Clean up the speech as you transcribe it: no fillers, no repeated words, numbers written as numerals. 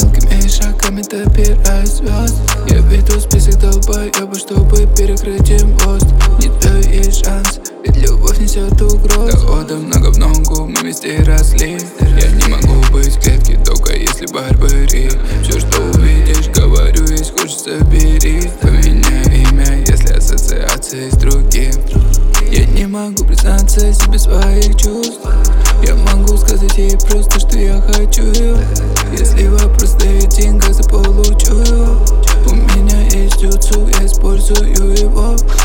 Мелкими шагами добирая звезд. Я веду список долбоёба, чтобы перекрыть им мост. Не даю ей шанс, ведь любовь несет угрозу. Дохода много в ногу, мы вместе росли. Я не могу быть в клетке, только если барбари. Все, что увидишь, говорю, если хочется, бери. Поменяй имя, если ассоциации с другим. Я не могу признаться себе своих чувств. Я могу сказать ей просто, что я хочу ее. Если вопрос стоит в деньгах, заполучу его. У меня есть юцу, я использую его.